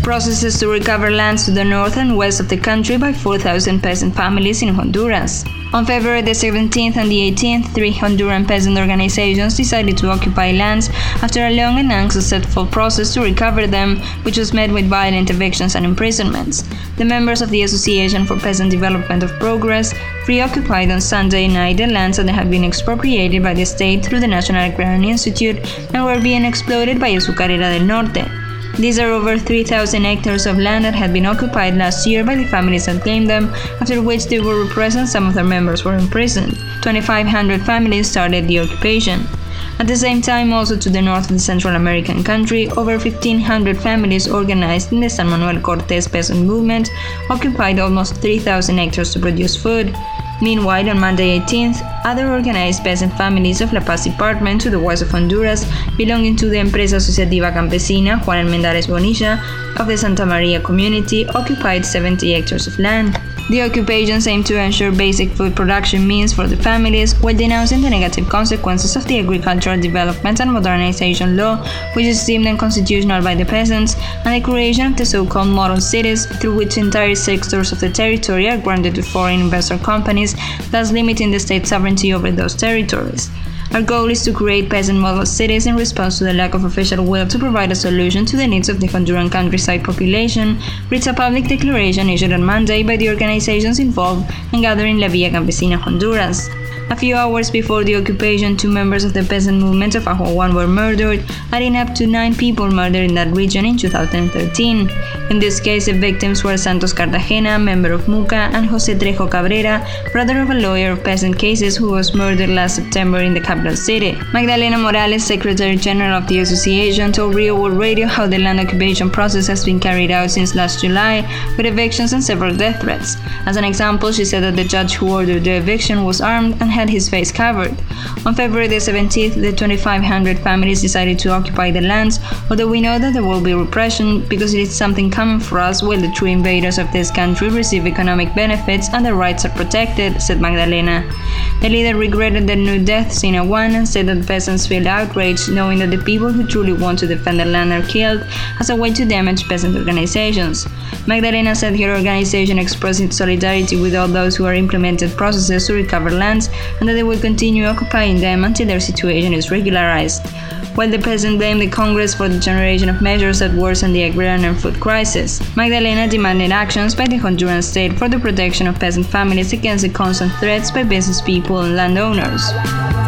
processes to recover lands to the north and west of the country by 4,000 peasant families in Honduras. On February the 17th and the 18th, 3 Honduran peasant organizations decided to occupy lands after a long and unsuccessful process to recover them, which was met with violent evictions and imprisonments. The members of the Association for Peasant Development of Progress reoccupied on Sunday night the lands that had been expropriated by the state through the National Agrarian Institute and were being exploited by Azucarera del Norte. These are over 3,000 hectares of land that had been occupied last year by the families that claimed them, after which they were repressed and some of their members were imprisoned. 2,500 families started the occupation. At the same time, also to the north of the Central American country, over 1,500 families organized in the San Manuel Cortés peasant movement occupied almost 3,000 hectares to produce food. Meanwhile, on Monday 18th, other organized peasant families of La Paz department to the west of Honduras, belonging to the Empresa Asociativa Campesina Juan Almendares Bonilla of the Santa Maria community, occupied 70 hectares of land. The occupations aim to ensure basic food production means for the families, while denouncing the negative consequences of the Agricultural Development and Modernization Law, which is deemed unconstitutional by the peasants, and the creation of the so-called model cities, through which entire sectors of the territory are granted to foreign investor companies, thus limiting the state sovereignty over those territories. Our goal is to create peasant model cities in response to the lack of official will to provide a solution to the needs of the Honduran countryside population, reads a public declaration issued on Monday by the organizations involved and gathered in La Villa Campesina, Honduras. A few hours before the occupation, 2 members of the peasant movement of Ajuaguan were murdered, adding up to 9 people murdered in that region in 2013. In this case, the victims were Santos Cartagena, member of MUCA, and José Trejo Cabrera, brother of a lawyer of peasant cases who was murdered last September in the capital city. Magdalena Morales, Secretary General of the association, told Rio World Radio how the land occupation process has been carried out since last July, with evictions and several death threats. As an example, she said that the judge who ordered the eviction was armed and had his face covered. On February the 17th, the 2,500 families decided to occupy the lands, although we know that there will be repression because it is something common for us while the true invaders of this country receive economic benefits and their rights are protected, said Magdalena. The leader regretted the new deaths in Aguan and said that peasants feel outraged knowing that the people who truly want to defend the land are killed as a way to damage peasant organizations. Magdalena said her organization expressed its solidarity with all those who are implemented processes to recover lands and that they will continue occupying them until their situation is regularized. While the president blamed the Congress for the generation of measures that worsen the agrarian and food crisis, Magdalena demanded actions by the Honduran state for the protection of peasant families against the constant threats by business people and landowners.